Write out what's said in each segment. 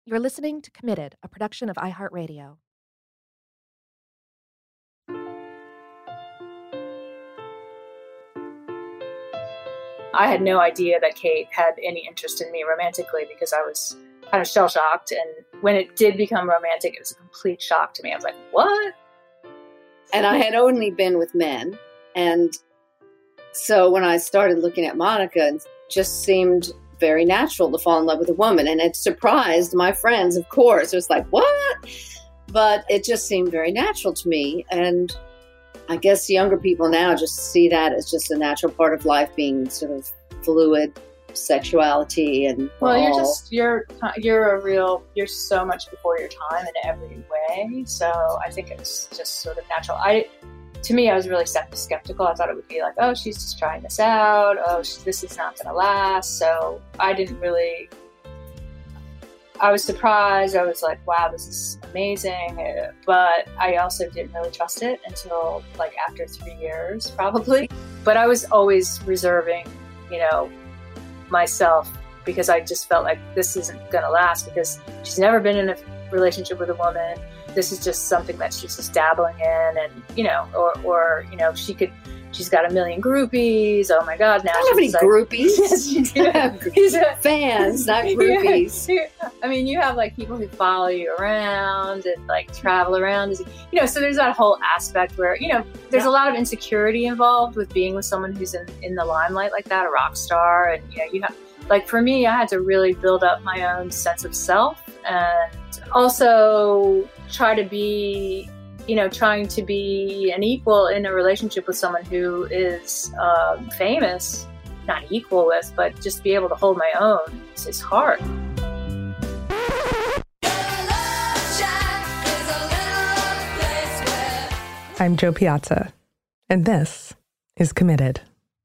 You're listening to Committed, a production of iHeartRadio. I had no idea that Kate had any interest in me romantically because I was kind of shell-shocked. And when it did become romantic, it was a complete shock to me. I was like, what? And I had only been with men. And so when I started looking at Monica, it just seemed very natural to fall in love with a woman. And it surprised my friends, of course. It was like, what? But it just seemed very natural to me. And I guess younger people now just see that as just a natural part of life, being sort of fluid sexuality. And you're so much before your time in every way. So I think it's just sort of natural. To me, I was really skeptical. I thought it would be like, oh, she's just trying this out. Oh, this is not going to last. So I was surprised. I was like, wow, this is amazing. But I also didn't really trust it until like after 3 years, probably. But I was always reserving, myself, because I just felt like this isn't going to last, because she's never been in a relationship with a woman. This is just something that she's just dabbling in, and she's got a million groupies. Oh my God! Now I don't have any groupies. Yes, you do. Fans, not groupies. I mean, you have like people who follow you around and like travel around. So there's that whole aspect where there's a lot of insecurity involved with being with someone who's in the limelight like that, a rock star, and you have. Like for me, I had to really build up my own sense of self, and also trying to be an equal in a relationship with someone who is famous, not equal with, but just be able to hold my own. It's hard. I'm Jo Piazza, and this is Committed.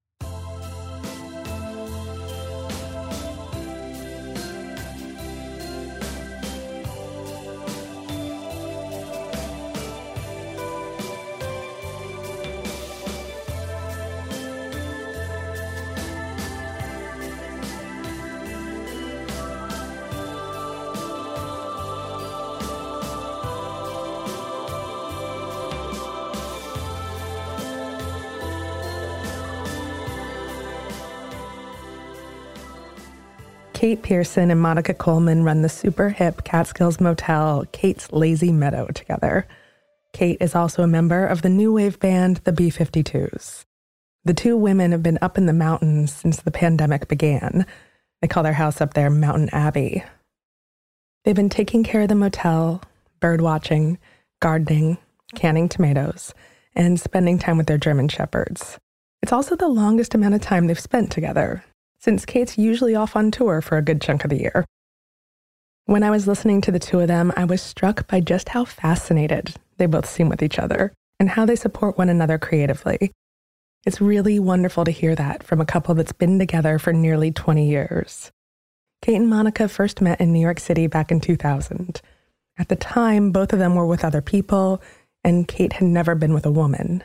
Kate Pierson and Monica Coleman run the super hip Catskills motel Kate's Lazy Meadow together. Kate is also a member of the new wave band, the B-52s. The two women have been up in the mountains since the pandemic began. They call their house up there Mountain Abbey. They've been taking care of the motel, bird watching, gardening, canning tomatoes, and spending time with their German shepherds. It's also the longest amount of time they've spent together, since Kate's usually off on tour for a good chunk of the year. When I was listening to the two of them, I was struck by just how fascinated they both seem with each other and how they support one another creatively. It's really wonderful to hear that from a couple that's been together for nearly 20 years. Kate and Monica first met in New York City back in 2000. At the time, both of them were with other people, and Kate had never been with a woman.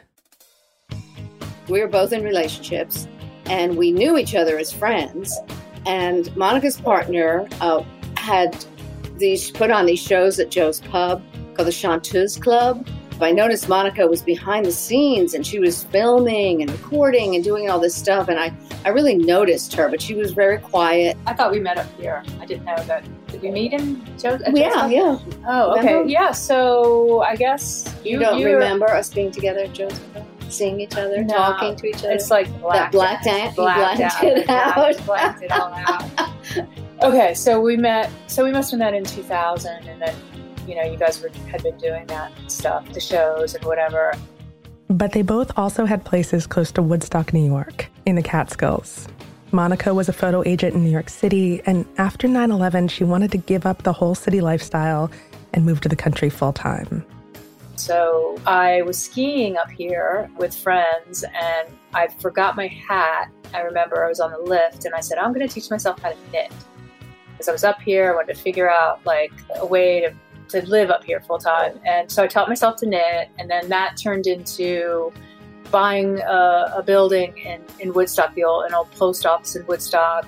We were both in relationships, and we knew each other as friends. And Monica's partner had put on these shows at Joe's Pub called the Chanteuse Club. I noticed Monica was behind the scenes, and she was filming and recording and doing all this stuff. And I really noticed her, but she was very quiet. I thought we met up here. I didn't know that. Did we meet in Joe's? Yeah. Oh, okay. Remember? Yeah, so I guess you don't remember us being together at Joe's Pub? Seeing each other, talking to each other. It's like blacked out. Blacked it out. Blacked it all out. Okay, so we must have met in 2000, and then you guys had been doing that stuff, the shows and whatever. But they both also had places close to Woodstock, New York, in the Catskills. Monica was a photo agent in New York City, and after 9/11, she wanted to give up the whole city lifestyle and move to the country full-time. So I was skiing up here with friends, and I forgot my hat. I remember I was on the lift, and I said, I'm going to teach myself how to knit. Because I was up here, I wanted to figure out like a way to live up here full time. And so I taught myself to knit, and then that turned into buying a building in Woodstock, an old post office in Woodstock,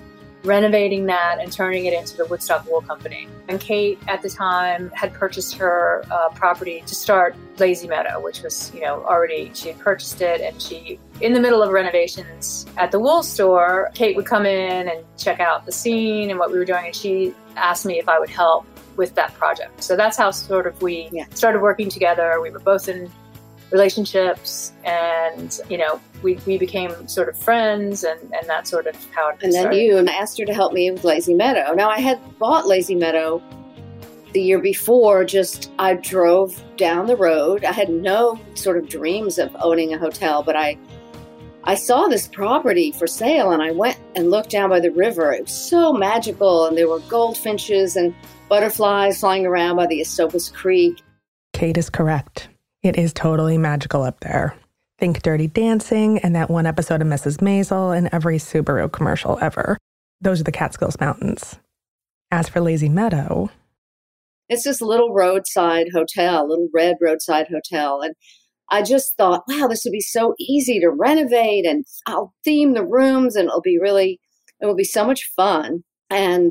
renovating that and turning it into the Woodstock Wool Company. And Kate, at the time, had purchased her property to start Lazy Meadow, which was, already, she had purchased it, and she, in the middle of renovations at the wool store, Kate would come in and check out the scene and what we were doing, and she asked me if I would help with that project. So that's how sort of we started working together. We were both in relationships, and we became sort of friends, and that's sort of how it started. And then I asked her to help me with Lazy Meadow. Now, I had bought Lazy Meadow the year before. I drove down the road. I had no sort of dreams of owning a hotel, but I saw this property for sale, and I went and looked down by the river. It was so magical, and there were goldfinches and butterflies flying around by the Esopus Creek. Kate is correct. It is totally magical up there. Think Dirty Dancing and that one episode of Mrs. Maisel and every Subaru commercial ever. Those are the Catskills Mountains. As for Lazy Meadow, it's this little roadside hotel, little red roadside hotel. And I just thought, wow, this would be so easy to renovate, and I'll theme the rooms, and it will be so much fun and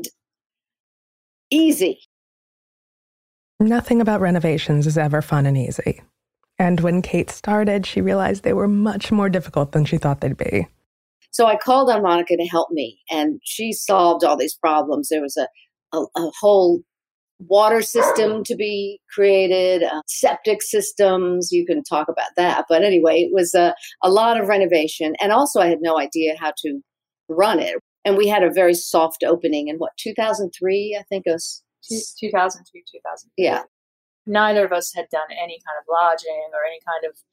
easy. Nothing about renovations is ever fun and easy. And when Kate started, she realized they were much more difficult than she thought they'd be. So I called on Monica to help me, and she solved all these problems. There was a whole water system to be created, septic systems. You can talk about that. But anyway, it was a lot of renovation. And also I had no idea how to run it. And we had a very soft opening in 2003, I think it was. 2002, 2003. Yeah. Neither of us had done any kind of lodging or any kind of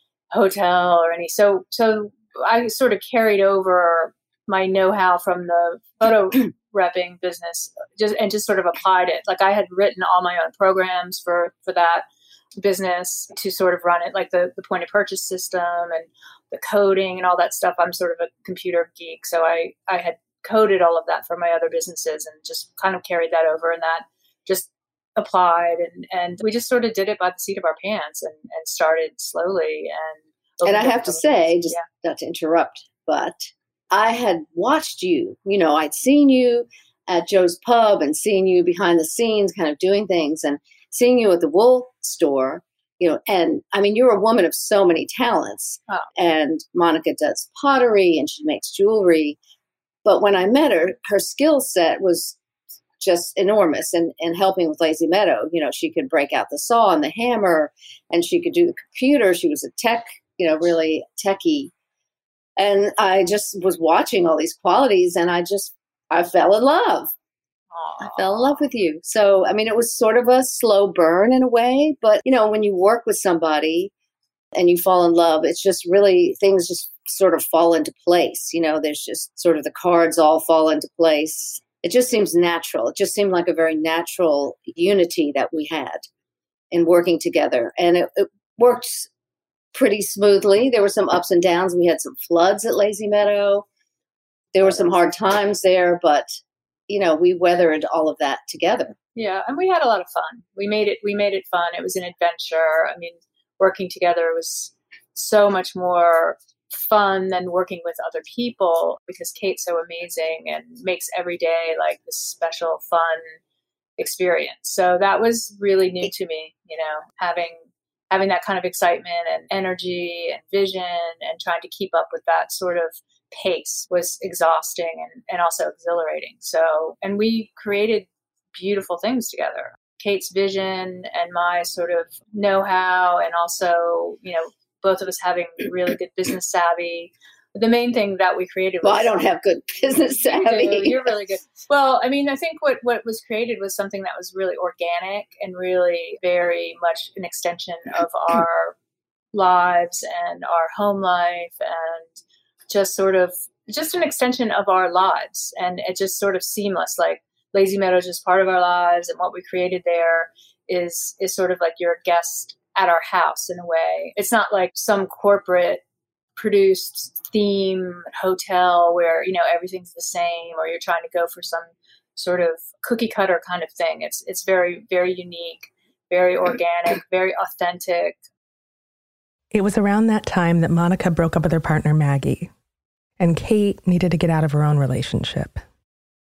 hotel or any. So I sort of carried over my know-how from the photo repping business just sort of applied it. Like I had written all my own programs for that business to sort of run it, like the point of purchase system and the coding and all that stuff. I'm sort of a computer geek. So I had coded all of that for my other businesses and just kind of carried that over, and that just applied, and we just sort of did it by the seat of our pants and started slowly. And I have to say, just not to interrupt, but I had watched you, I'd seen you at Joe's Pub and seen you behind the scenes kind of doing things, and seeing you at the wool store, and I mean, you're a woman of so many talents. Oh. And Monica does pottery and she makes jewelry. But when I met her, her skill set was just enormous in helping with Lazy Meadow. She could break out the saw and the hammer, and she could do the computer. She was a tech, really techie. And I just was watching all these qualities, and I fell in love. Aww. I fell in love with you. So, I mean, it was sort of a slow burn in a way, but when you work with somebody and you fall in love, it's just really, things just sort of fall into place. There's just sort of the cards all fall into place. It just seems natural. It just seemed like a very natural unity that we had in working together. And it worked pretty smoothly. There were some ups and downs. We had some floods at Lazy Meadow. There were some hard times there, but, we weathered all of that together. Yeah, and we had a lot of fun. We made it fun. It was an adventure. I mean, working together was so much more fun than working with other people, because Kate's so amazing and makes every day like this special fun experience. So that was really new to me, having that kind of excitement and energy and vision, and trying to keep up with that sort of pace was exhausting and also exhilarating. So, and we created beautiful things together. Kate's vision and my sort of know-how, and also, both of us having really good business savvy. The main thing that we created was... Well, I don't have good business savvy. You're really good. Well, I mean, I think what was created was something that was really organic and really very much an extension of our lives and our home life, and just an extension of our lives. And it just sort of seamless, like Lazy Meadow is just part of our lives, and what we created there is sort of like you're a guest at our house in a way. It's not like some corporate produced theme hotel where, everything's the same, or you're trying to go for some sort of cookie cutter kind of thing. It's very, very unique, very organic, very authentic. It was around that time that Monica broke up with her partner, Maggie, and Kate needed to get out of her own relationship.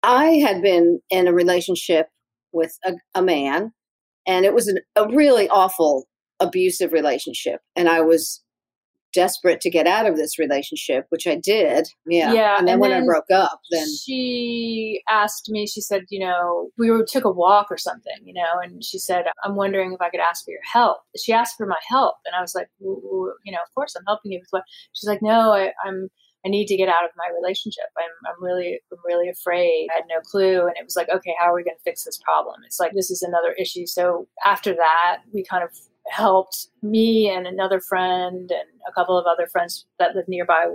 I had been in a relationship with a man, and it was a really awful, abusive relationship. And I was desperate to get out of this relationship, which I did. Yeah. And then when I broke up, then she asked me, she said, took a walk or something, and she said, I'm wondering if I could ask for your help. She asked for my help. And I was like, of course I'm helping you with what? She's like, no, I need to get out of my relationship. I'm really afraid. I had no clue. And it was like, okay, how are we going to fix this problem? It's like, this is another issue. So after that, we kind of helped, me and another friend and a couple of other friends that lived nearby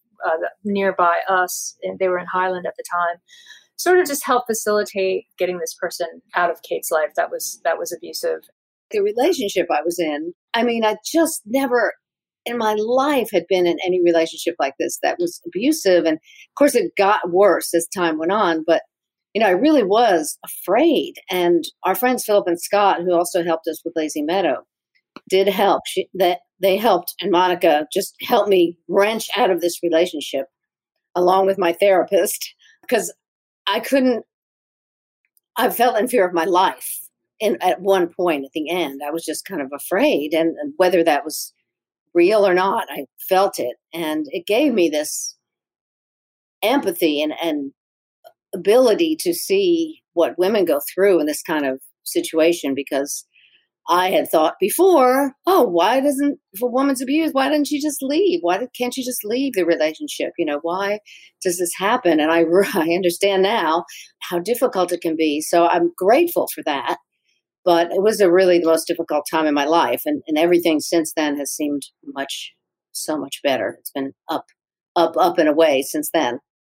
us, and they were in Highland at the time, sort of just help facilitate getting this person out of Kate's life that was abusive. The relationship I was in, I just never in my life had been in any relationship like this that was abusive. And of course it got worse as time went on, but I really was afraid. And our friends Philip and Scott, who also helped us with Lazy Meadow, did help. They helped, and Monica just helped me wrench out of this relationship along with my therapist, because I felt in fear of my life. And at one point at the end, I was just kind of afraid, and whether that was real or not, I felt it. And it gave me this empathy and ability to see what women go through in this kind of situation, because I had thought before, if a woman's abused, why doesn't she just leave? Why can't she just leave the relationship? Why does this happen? And I understand now how difficult it can be. So I'm grateful for that. But it was really the most difficult time in my life. And everything since then has seemed so much better. It's been up and away since then.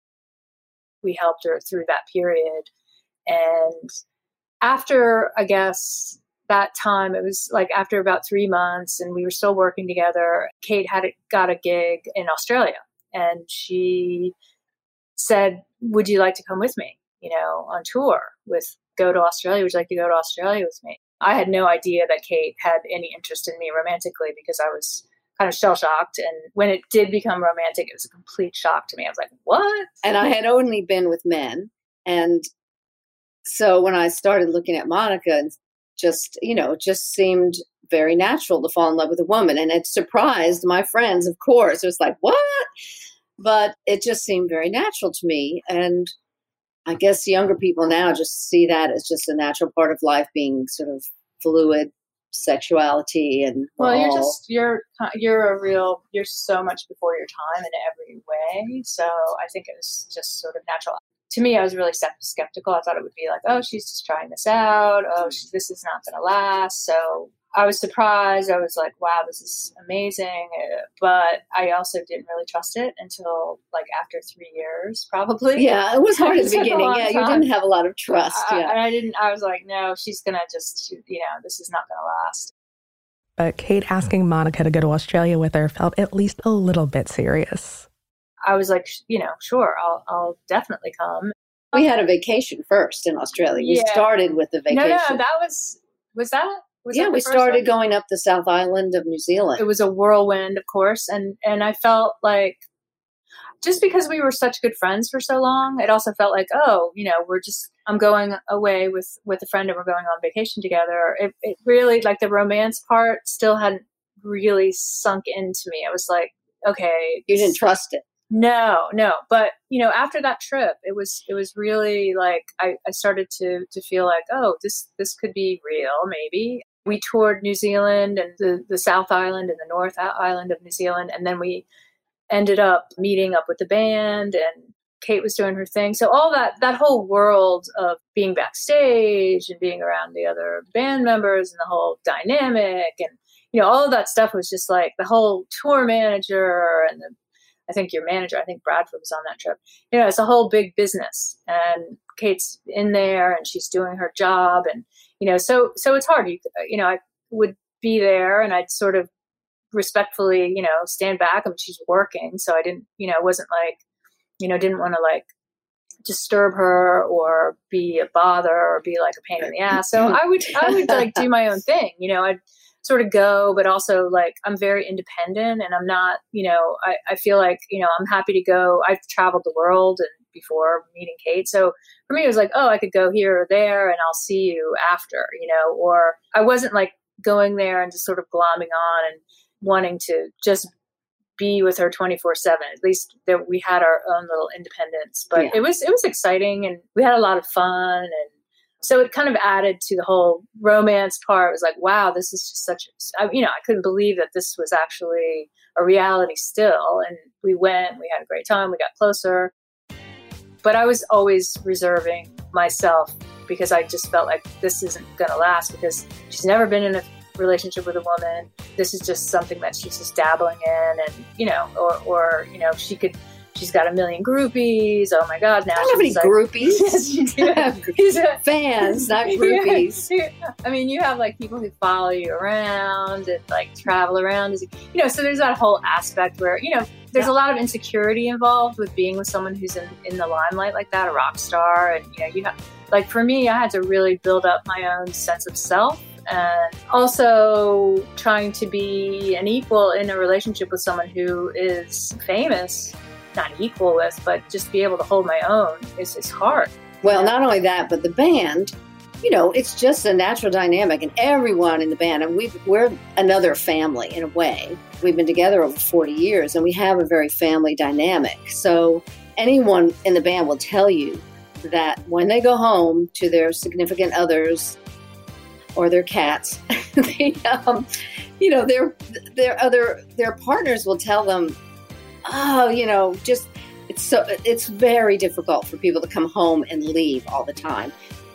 We helped her through that period. And after, I guess, that time, it was like after about 3 months and we were still working together, Kate got a gig in Australia. And she said, would you like to come with me, on tour go to Australia? Would you like to go to Australia with me? I had no idea that Kate had any interest in me romantically, because I was kind of shell-shocked. And when it did become romantic, it was a complete shock to me. I was like, what? And I had only been with men. And so when I started looking at Monica, and it just seemed very natural to fall in love with a woman. And it surprised my friends, of course. It was like, what? But it just seemed very natural to me. And I guess younger people now just see that as just a natural part of life, being sort of fluid sexuality. And you're so much before your time in every way. So I think it was just sort of natural. To me, I was really skeptical. I thought it would be like, oh, she's just trying this out. Oh, this is not going to last. So I was surprised. I was like, wow, this is amazing. But I also didn't really trust it until like after 3 years, probably. Yeah, it was hard at the beginning. Yeah, you didn't have a lot of trust. I was like, no, she's going to just, this is not going to last. But Kate asking Monica to go to Australia with her felt at least a little bit serious. I was like, sure, I'll definitely come. We had a vacation first in Australia. We started with the vacation. No, that was that? We started going up the South Island of New Zealand. It was a whirlwind, of course. And I felt like, just because we were such good friends for so long, it also felt like, I'm going away with a friend and we're going on vacation together. It really, like, the romance part still hadn't really sunk into me. I was like, okay. You didn't trust it. No. But, after that trip, it was really like, I started to feel like, oh, this could be real, maybe. We toured New Zealand and the South Island and the North Island of New Zealand. And then we ended up meeting up with the band, and Kate was doing her thing. So all that whole world of being backstage and being around the other band members and the whole dynamic and, all of that stuff was just like the whole tour manager and I think your manager, I think Bradford was on that trip. It's a whole big business, and Kate's in there and she's doing her job. And, so it's hard. I would be there and I'd sort of respectfully, stand back. She's working. So I didn't, wasn't like, didn't want to like disturb her or be a bother or be like a pain in the ass. So I would like do my own thing. I'd sort of go, but also like I'm very independent and I'm not, I feel like, I'm happy to go. I've traveled the world and before meeting Kate. So for me, it was like, oh, I could go here or there and I'll see you after, or I wasn't like going there and just sort of glomming on and wanting to just be with her 24/7. At least that we had our own little independence, but it was exciting and we had a lot of fun. And so it kind of added to the whole romance part. It was like, wow, this is just I couldn't believe that this was actually a reality still. And we had a great time. We got closer, but I was always reserving myself because I just felt like this isn't going to last because she's never been in a relationship with a woman. This is just something that she's just dabbling in, and she's got a million groupies. Oh my God! Now I don't have any groupies. Yes, you do. Fans, not groupies. I mean, you have like people who follow you around and like travel around. So there's that whole aspect where there's a lot of insecurity involved with being with someone who's in the limelight like that, a rock star, and you have like for me, I had to really build up my own sense of self. And also trying to be an equal in a relationship with someone who is famous, not equal with, but just be able to hold my own is hard. Well, not only that, but the band, it's just a natural dynamic, and everyone in the band, and we're another family in a way. We've been together over 40 years, and we have a very family dynamic. So anyone in the band will tell you that when they go home to their significant others or their cats, their partners will tell them, oh, it's very difficult for people to come home and leave all the time.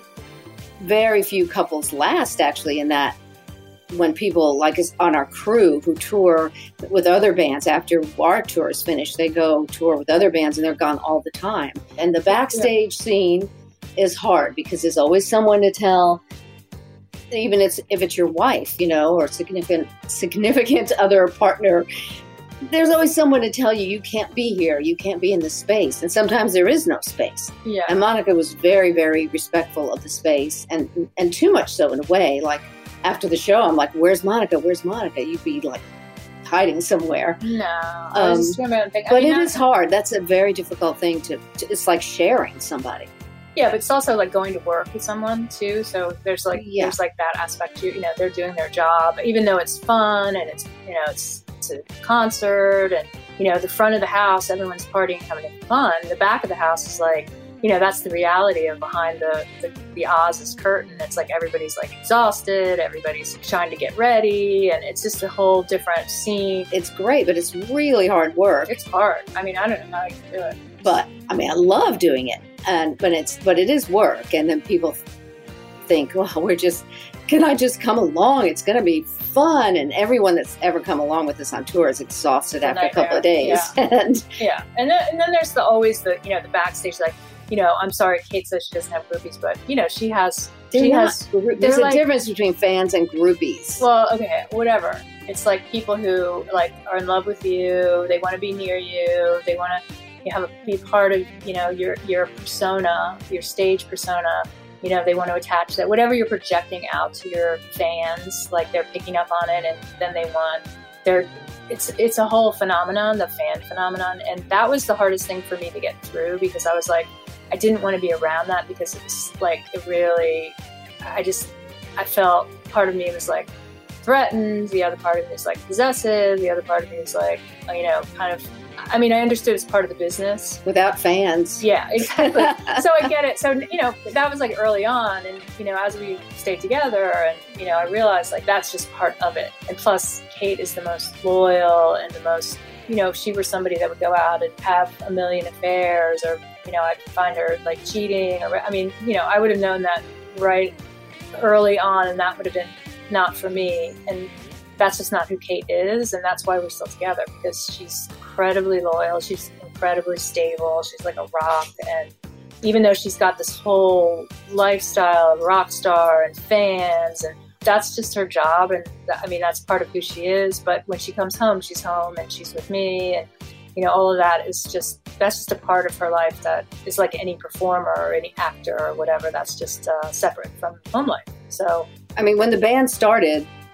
Very few couples last actually in that. When people like us on our crew who tour with other bands, after our tour is finished, they go tour with other bands and they're gone all the time. And the backstage scene is hard because there's always someone to tell. Even if it's your wife, or significant other partner, there's always someone to tell you can't be here, you can't be in this space. And sometimes there is no space. Yeah. And Monica was very, very respectful of the space, and too much so in a way. Like after the show, I'm like, "Where's Monica? Where's Monica?" You'd be like hiding somewhere. No, I was just doing my own thing. But it is hard. That's a very difficult thing to. It's like sharing somebody. Yeah, but it's also like going to work with someone too. So there's like that aspect too. They're doing their job, even though it's fun and it's a concert and the front of the house, everyone's partying, having fun. The back of the house is like that's the reality of behind the Oz's curtain. It's like everybody's like exhausted, everybody's trying to get ready, and it's just a whole different scene. It's great, but it's really hard work. It's hard. I mean, I don't know how you can do it. But I mean, I love doing it, but it is work. And then people think, well, can I just come along? It's going to be fun. And everyone that's ever come along with us on tour is exhausted after a couple of days. Yeah. And then there's always the backstage, like, I'm sorry, Kate says she doesn't have groupies, but she has. There's a difference between fans and groupies. Well, okay, whatever. It's like people who like are in love with you. They want to be near you. They want to be part of your persona, your stage persona. They want to attach that, whatever you're projecting out to your fans, like they're picking up on it, and then it's a whole phenomenon, the fan phenomenon. And that was the hardest thing for me to get through, because I was like, I didn't want to be around that, because it's like, I felt part of me was like threatened. The other part of me was like possessive. The other part of me was like, kind of, I mean, I understood it's part of the business. Without fans. Yeah, exactly. So I get it. So, that was like early on. And, as we stayed together and, I realized like that's just part of it. And plus, Kate is the most loyal and the most, if she were somebody that would go out and have a million affairs, or, I'd find her like cheating, or, I would have known that right early on, and that would have been not for me. And that's just not who Kate is, and that's why we're still together, because she's incredibly loyal, she's incredibly stable, she's like a rock. And even though she's got this whole lifestyle of rock star and fans, and that's just her job, and that's part of who she is. But when she comes home, she's home and she's with me, and all of that is that's just a part of her life that is like any performer or any actor or whatever. That's just separate from home life. So when the band started,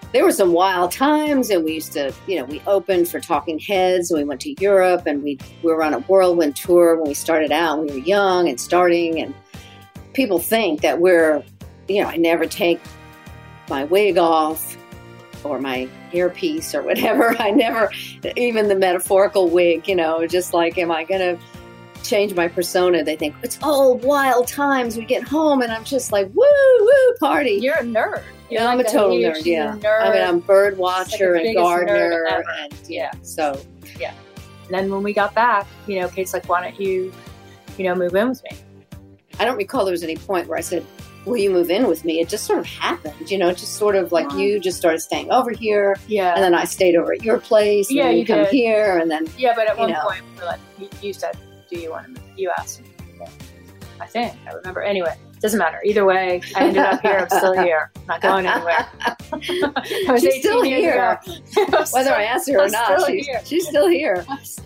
there were some wild times, and we used to, we opened for Talking Heads, and we went to Europe, and we were on a whirlwind tour when we started out. We were young and starting, and people think that I never take my wig off or my hairpiece or whatever. I never, even the metaphorical wig, just like, am I going to change my persona? They think it's all wild times. We get home and I'm just like, woo, party. You're a nerd. Yeah, I'm a total nerd. Yeah. Nerd. I mean, I'm bird watcher and gardener. And so. Yeah. And then when we got back, Kate's like, why don't you, move in with me? I don't recall there was any point where I said, will you move in with me? It just sort of happened, just sort of like you just started staying over here. Yeah. And then I stayed over at your place. And yeah, you come here. And then. Yeah, but at one point, we were like, you said, do you want to move? You asked me. Yeah. I remember. Anyway, doesn't matter. Either way, I ended up here. I'm still here. I'm not going anywhere. She's still here. Whether I asked her or not, she's still here.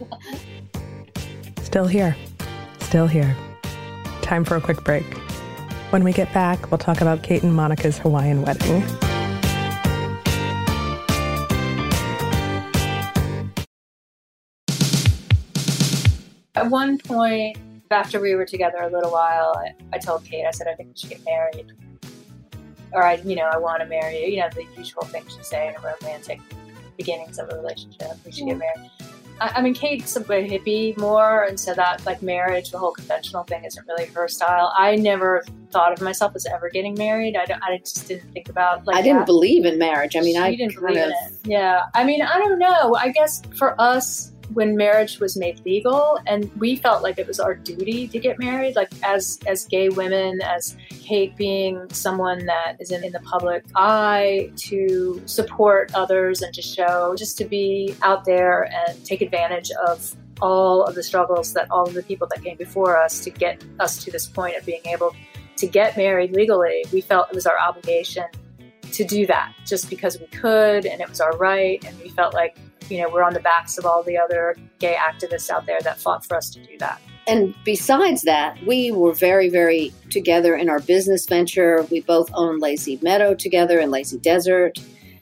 Still here. Still here. Time for a quick break. When we get back, we'll talk about Kate and Monica's Hawaiian wedding. At one point, after we were together a little while, I told Kate, I said, I think we should get married. Or, I want to marry you. The usual things you say in a romantic beginnings of a relationship. We should get married. I mean, Kate's a bit hippie more, and so that, like, marriage, the whole conventional thing isn't really her style. I never thought of myself as ever getting married. I just didn't think about, like, I didn't believe in marriage. I mean, I didn't believe in it. Yeah. I mean, I don't know. I guess for us, when marriage was made legal, and we felt like it was our duty to get married, like as gay women, as Kate being someone that is in the public eye, to support others and to show, just to be out there and take advantage of all of the struggles that all of the people that came before us to get us to this point of being able to get married legally. We felt it was our obligation to do that just because we could, and it was our right, and we felt like we're on the backs of all the other gay activists out there that fought for us to do that. And besides that, we were very, very together in our business venture. We both own Lazy Meadow together and Lazy Desert.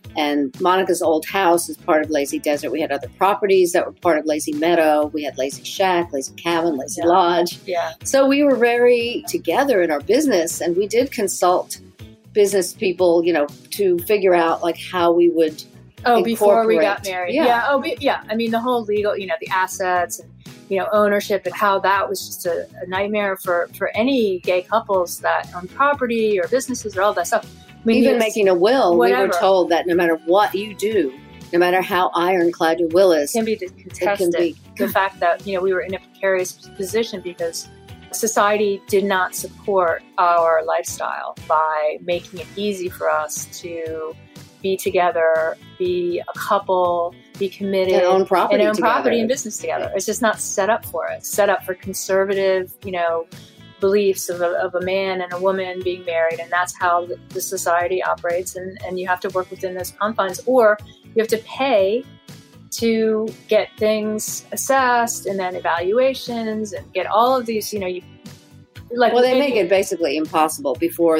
And Monica's old house is part of Lazy Desert. We had other properties that were part of Lazy Meadow. We had Lazy Shack, Lazy Cabin, Lazy Lodge. Yeah. So we were very together in our business, and we did consult business people, to figure out like how we would before we got married. Yeah. I mean, the whole legal, the assets and, ownership, and how that was just a nightmare for any gay couples that own property or businesses or all that stuff. I mean, even making a will, whatever. We were told that no matter what you do, no matter how ironclad your will is, it can be contested. The fact that, we were in a precarious position because society did not support our lifestyle by making it easy for us to be together, be a couple, be committed, and own property and business together. It's just not set up for it. It's set up for conservative, beliefs of a man and a woman being married, and that's how the society operates. And you have to work within those confines, or you have to pay to get things assessed and then evaluations and get all of these. They make it basically impossible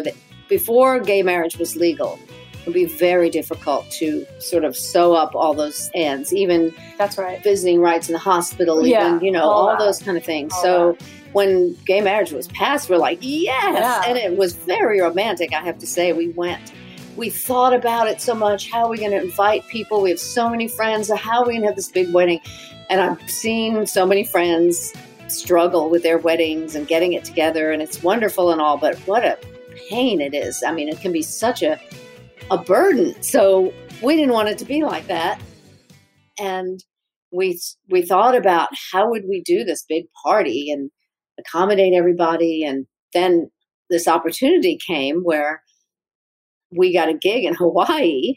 before gay marriage was legal. It would be very difficult to sort of sew up all those ends, even that's right, visiting rights in the hospital, even, all those kind of things. So when gay marriage was passed, we're like, yes. Yeah. And it was very romantic, I have to say. We thought about it so much. How are we going to invite people? We have so many friends. How are we going to have this big wedding? And I've seen so many friends struggle with their weddings and getting it together. And it's wonderful and all, but what a pain it is. I mean, it can be such a burden. So we didn't want it to be like that. And we thought about how would we do this big party and accommodate everybody. And then this opportunity came where we got a gig in Hawaii,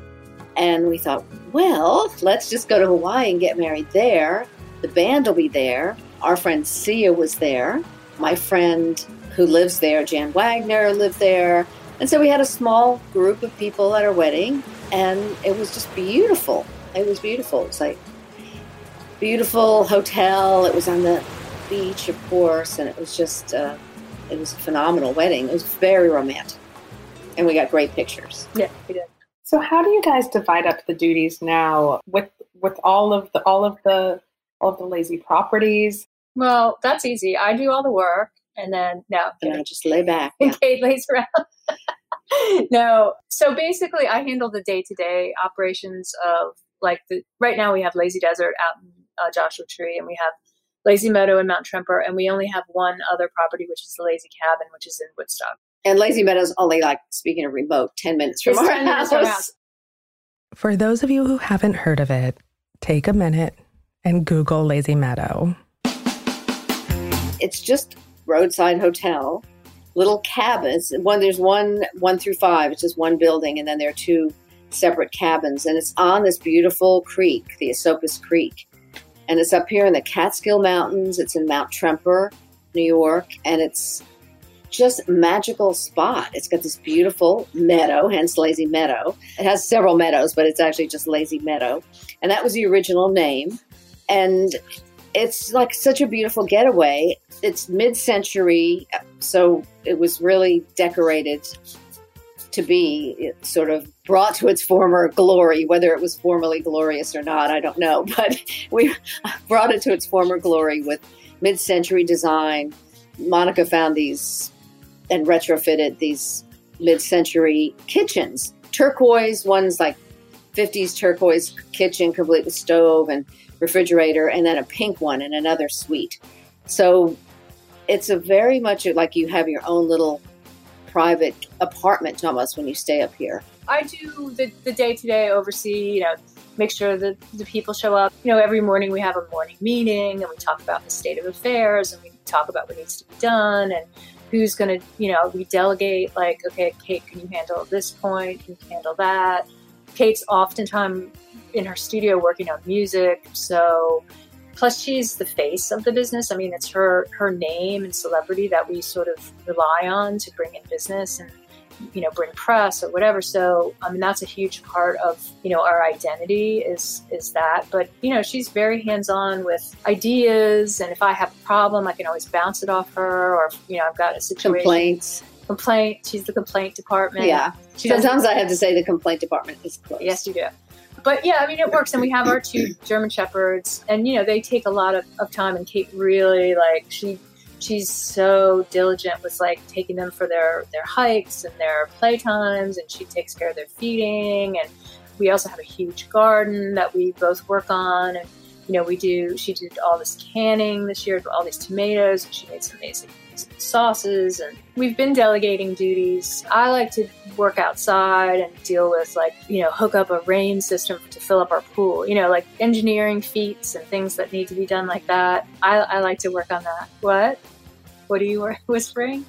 and we thought, well, let's just go to Hawaii and get married there. The band will be there. Our friend Sia was there. My friend who lives there, Jan Wagner, lived there. And so we had a small group of people at our wedding, and it was just beautiful. It was beautiful. It was like beautiful hotel. It was on the beach, of course, and it was just, it was a phenomenal wedding. It was very romantic. And we got great pictures. Yeah, we did. So how do you guys divide up the duties now with all of the lazy properties? Well, that's easy. I do all the work, and then and I just lay back. And Kate lays around. No. So basically, I handle the day-to-day operations of right now we have Lazy Desert out in Joshua Tree, and we have Lazy Meadow in Mount Tremper, and we only have one other property, which is the Lazy Cabin, which is in Woodstock. And Lazy Meadow's only, speaking of remote, 10 minutes from our house. For those of you who haven't heard of it, take a minute and Google Lazy Meadow. It's just roadside hotel, little cabins. There's one through 5. It's just one building, and then there are 2 separate cabins. And it's on this beautiful creek, the Esopus Creek. And it's up here in the Catskill Mountains. It's in Mount Tremper, New York, and it's just a magical spot. It's got this beautiful meadow, hence Lazy Meadow. It has several meadows, but it's actually just Lazy Meadow. And that was the original name. And it's such a beautiful getaway. It's mid-century, so it was really decorated to be sort of brought to its former glory. Whether it was formerly glorious or not, I don't know. But we brought it to its former glory with mid-century design. Monica found these and retrofitted these mid-century kitchens. Turquoise, one's 50s turquoise kitchen, complete with stove and refrigerator, and then a pink one in another suite. So it's a very much like you have your own little private apartment almost when you stay up here. I do the day-to-day oversee, make sure that the people show up. Every morning we have a morning meeting and we talk about the state of affairs and we talk about what needs to be done and who's going to, we delegate okay, Kate, can you handle this point? Can you handle that? Kate's oftentimes in her studio working on music. So plus she's the face of the business. I mean, it's her name and celebrity that we sort of rely on to bring in business and, bring press or whatever. So, I mean, that's a huge part of, our identity is that. But, she's very hands-on with ideas. And if I have a problem, I can always bounce it off her. Or, I've got a situation. Complaint. She's the complaint department. Yeah. Sometimes I have to say the complaint department is closed. Yes, you do. But yeah, I mean, it works. And we have our 2 German Shepherds and, they take a lot of time. And Kate really she's so diligent with taking them for their hikes and their playtimes, and she takes care of their feeding. And we also have a huge garden that we both work on. And, she did all this canning this year, all these tomatoes, and she made some amazing sauces. And we've been delegating duties. I like to work outside and deal with hook up a rain system to fill up our pool, engineering feats and things that need to be done like that. I like to work on that. What are you whispering?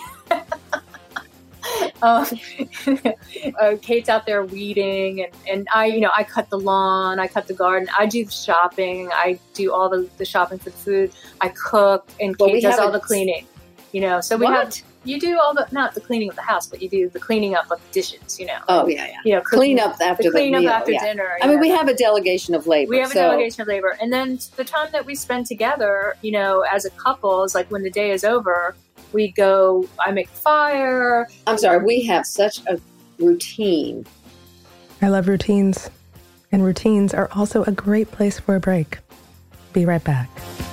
Kate's out there weeding, and I cut the lawn, I cut the garden, I do the shopping, I do all the shopping for the food, I cook, and Kate does all the cleaning. So you do all not the cleaning of the house, but you do the cleaning up of the dishes. Oh yeah. Clean up after the meal. After dinner. I mean, we have a delegation of labor. We have a delegation of labor, and then the time that we spend together, as a couple, is when the day is over. We go, I make a fire. I'm sorry, we have such a routine. I love routines. And routines are also a great place for a break. Be right back.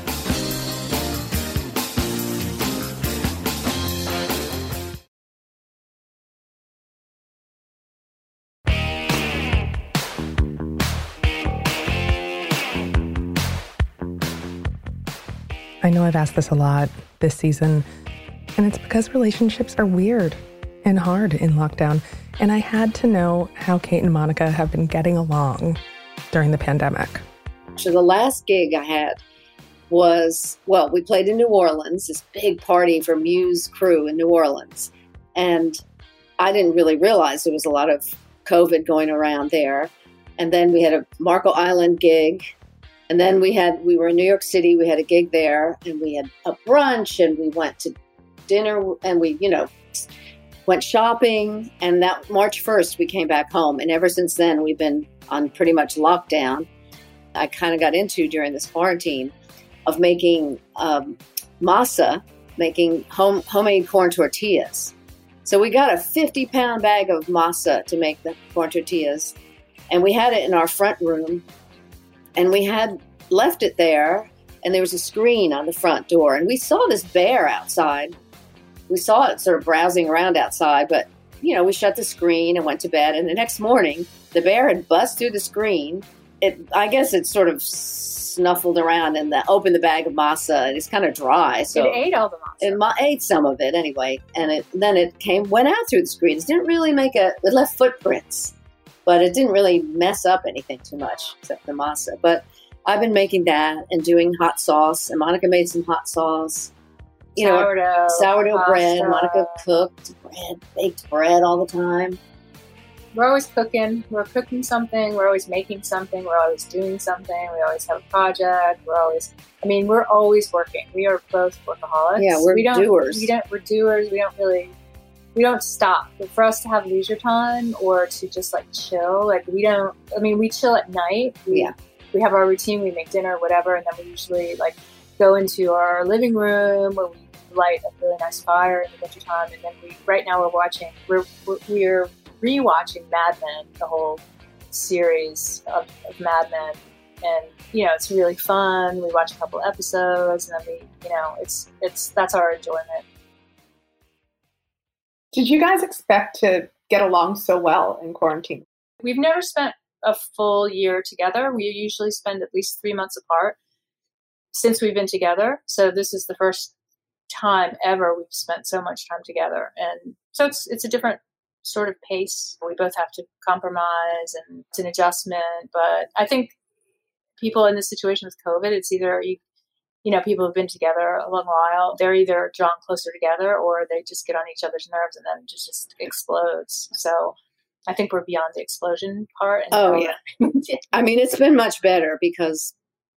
I know I've asked this a lot this season, and it's because relationships are weird and hard in lockdown. And I had to know how Kate and Monica have been getting along during the pandemic. So the last gig I had was, we played in New Orleans, this big party for Muse crew in New Orleans. And I didn't really realize there was a lot of COVID going around there. And then we had a Marco Island gig. And then we were in New York City, we had a gig there, and we had a brunch, and we went to dinner, and we, went shopping. And that March 1st, we came back home. And ever since then, we've been on pretty much lockdown. I kind of got into during this quarantine of making masa, making homemade corn tortillas. So we got a 50-pound bag of masa to make the corn tortillas. And we had it in our front room. And we had left it there. And there was a screen on the front door. And we saw this bear outside. We saw it sort of browsing around outside. But, you know, we shut the screen and went to bed. And the next morning, the bear had buzzed through the screen. I guess it sort of snuffled around and opened the bag of masa, and it's kind of dry. So it ate all the masa. It ate some of it anyway, and then it went out through the screen. It didn't really it left footprints, but it didn't really mess up anything too much except the masa. But I've been making that and doing hot sauce, and Monica made some hot sauce. Sourdough bread. Monica cooked bread, baked bread all the time. We're always cooking. We're cooking something. We're always making something. We're always doing something. We always have a project. We're always working. We are both workaholics. Yeah, we're doers. We're doers. We don't stop. But for us to have leisure time or to just like chill, we chill at night. We have our routine. We make dinner, whatever. And then we usually like go into our living room where we light a really nice fire in the wintertime. And then right now we're rewatching Mad Men, the whole series of Mad Men, and it's really fun. We watch a couple episodes, and then that's our enjoyment. Did you guys expect to get along so well in quarantine? We've never spent a full year together. We usually spend at least 3 months apart since we've been together. So this is the first time ever we've spent so much time together, and so it's a different sort of pace. We both have to compromise, and it's an adjustment. But I think people in this situation with COVID, it's either people have been together a long while, they're either drawn closer together or they just get on each other's nerves and then it just explodes. So I think we're beyond the explosion part. Yeah. I mean, it's been much better because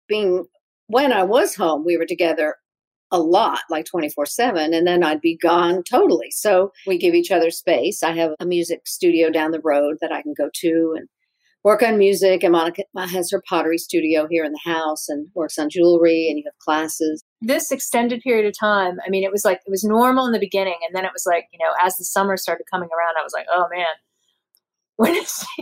when I was home, we were together a lot, like 24/7, and then I'd be gone totally. So we give each other space. I have a music studio down the road that I can go to and work on music, and Monica has her pottery studio here in the house and works on jewelry, and you have classes. This extended period of time, I mean, it was normal in the beginning, and then it was like, as the summer started coming around, I was like, oh man, when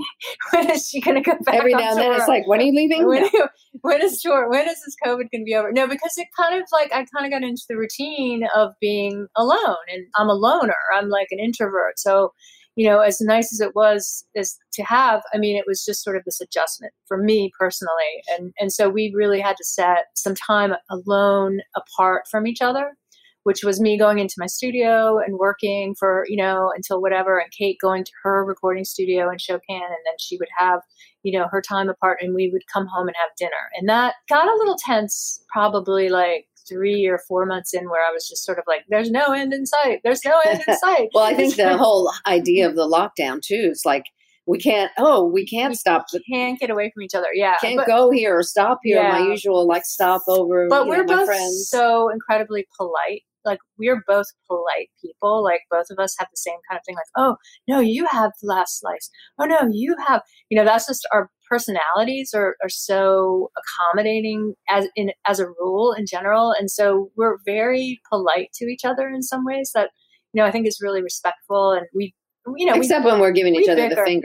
is she going to go back? Every now and then it's like, when are you leaving? When is this COVID going to be over? No, because it kind of like, I kind of got into the routine of being alone, and I'm a loner. I'm like an introvert. So, as nice as it was to have, I mean, it was just sort of this adjustment for me personally. And so we really had to set some time alone apart from each other, which was me going into my studio and working for, until whatever, and Kate going to her recording studio in Shokan, and then she would have, her time apart, and we would come home and have dinner. And that got a little tense probably like 3 or 4 months in, where I was just sort of like, there's no end in sight. There's no end in sight. Well, I think the whole idea of the lockdown too is like, we can't stop. We can't get away from each other. Yeah. Can't go here or stop here. Yeah. My usual stop over. But we're both so incredibly polite. Like, we're both polite people. Like, both of us have the same kind of thing. Like, oh, no, you have the last slice. Oh, no, you have, that's just our personalities are so accommodating as a rule in general. And so we're very polite to each other in some ways that, I think is really respectful. And except when we're giving each other the finger,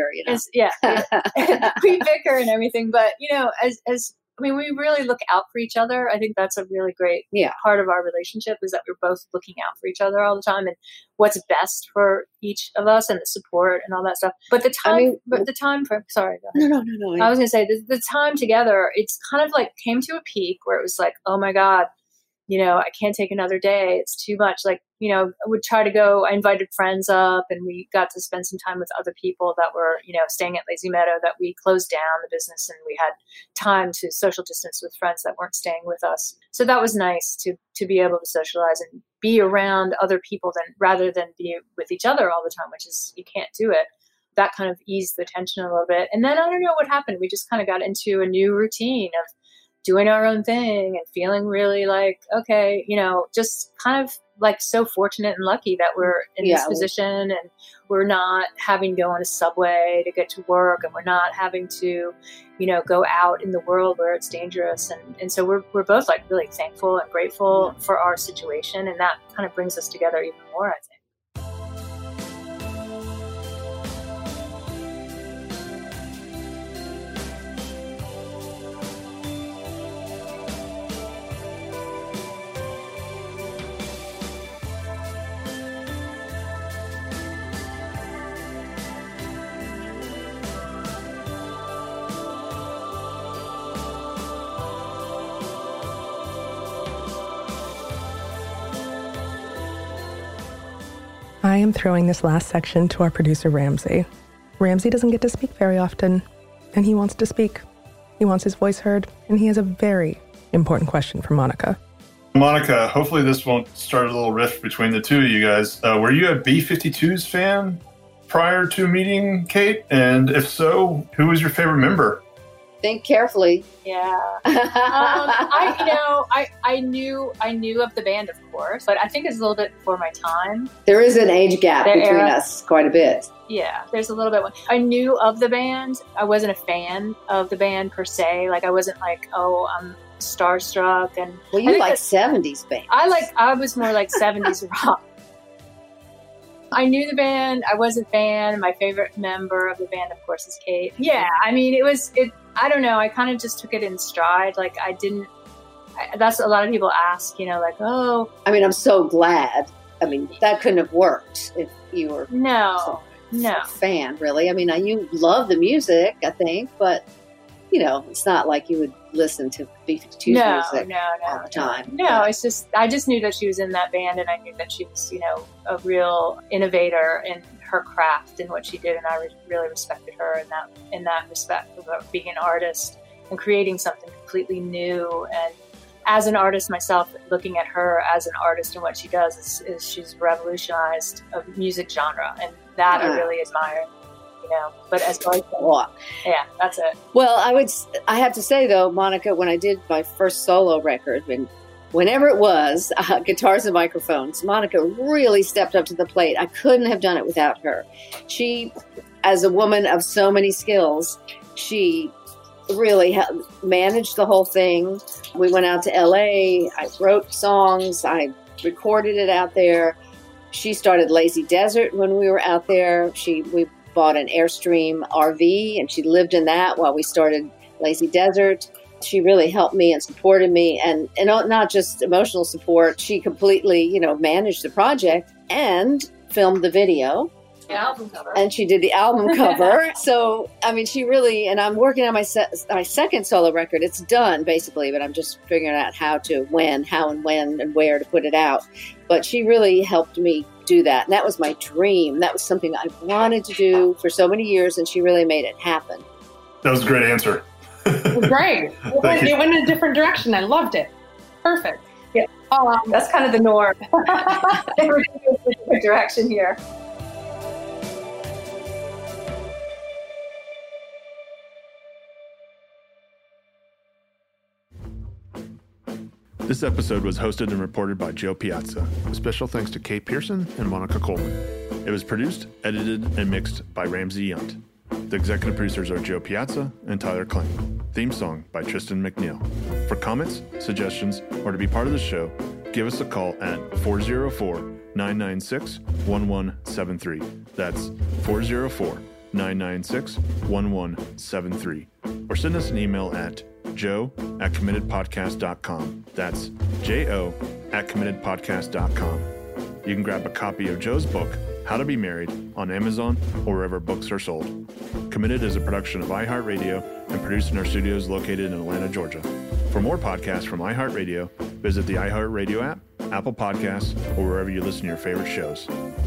we bicker and everything. But, we really look out for each other. I think that's a really great part of our relationship, is that we're both looking out for each other all the time and what's best for each of us and the support and all that stuff. But the time, sorry. Go ahead. No. I was going to say the time together, it's kind of like came to a peak where it was like, oh my God, I can't take another day. It's too much. Like, I would try to go, I invited friends up, and we got to spend some time with other people that were, staying at Lazy Meadow, that we closed down the business, and we had time to social distance with friends that weren't staying with us. So that was nice to be able to socialize and be around other people rather than be with each other all the time, which is, you can't do it. That kind of eased the tension a little bit. And then I don't know what happened. We just kind of got into a new routine of doing our own thing and feeling really like, okay, just kind of like so fortunate and lucky that we're in this position, and we're not having to go on a subway to get to work, and we're not having to, go out in the world where it's dangerous. And so we're both like really thankful and grateful for our situation. And that kind of brings us together even more, I think. I am throwing this last section to our producer, Ramsey. Ramsey doesn't get to speak very often, and he wants to speak. He wants his voice heard, and he has a very important question for Monica. Monica, hopefully this won't start a little rift between the two of you guys. Were you a B-52s fan prior to meeting Kate? And if so, who was your favorite member? Think carefully. Yeah. I knew of the band, of course, but I think it's a little bit before my time. There is an age gap between us quite a bit. Yeah, there's a little bit. I knew of the band. I wasn't a fan of the band per se. Like, I wasn't like, oh, I'm starstruck. And well, you like 70s bands. I was more like 70s rock. I knew the band. I was a fan. My favorite member of the band, of course, is Kate. Yeah, I mean, I don't know. I kind of just took it in stride. Like, that's a lot of people ask, like, oh. I mean, I'm so glad. I mean, that couldn't have worked if you were no a fan, really. I mean, you love the music, I think, but, it's not like you would listen to B-52's music all the time. No, it's just, I just knew that she was in that band, and I knew that she was, a real innovator in her craft and what she did, and I really respected her in that respect of being an artist and creating something completely new. And as an artist myself, looking at her as an artist and what she does is she's revolutionized a music genre, and that I really admire. But as far as that's it. Well, I have to say though, Monica, when I did my first solo record, whenever it was, Guitars and Microphones, Monica really stepped up to the plate. I couldn't have done it without her. She, as a woman of so many skills, she really managed the whole thing. We went out to LA. I wrote songs. I recorded it out there. She started Lazy Desert when we were out there. We bought an Airstream RV, and she lived in that while we started Lazy Desert. She really helped me and supported me, and not just emotional support. She completely, managed the project and filmed the video. The album cover. And she did the album cover. So, I mean, she really, and I'm working on my second solo record. It's done, basically, but I'm just figuring out how and when, and where to put it out. But she really helped me do that. And that was my dream. That was something I wanted to do for so many years, and she really made it happen. That was a great answer. Great. It went in a different direction. I loved it. Perfect. Yeah. That's kind of the norm. We're going to go in a different direction here. This episode was hosted and reported by Joe Piazza, with special thanks to Kate Pearson and Monica Coleman. It was produced, edited, and mixed by Ramsey Yunt. The executive producers are Joe Piazza and Tyler Kling. Theme song by Tristan McNeil. For comments, suggestions, or to be part of the show, give us a call at 404-996-1173. That's 404-996-1173. Or send us an email at joe@committedpodcast.com. That's JO@committedpodcast.com. You can grab a copy of Joe's book, How to Be Married, on Amazon or wherever books are sold. Committed is a production of iHeartRadio and produced in our studios located in Atlanta, Georgia. For more podcasts from iHeartRadio, visit the iHeartRadio app, Apple Podcasts, or wherever you listen to your favorite shows.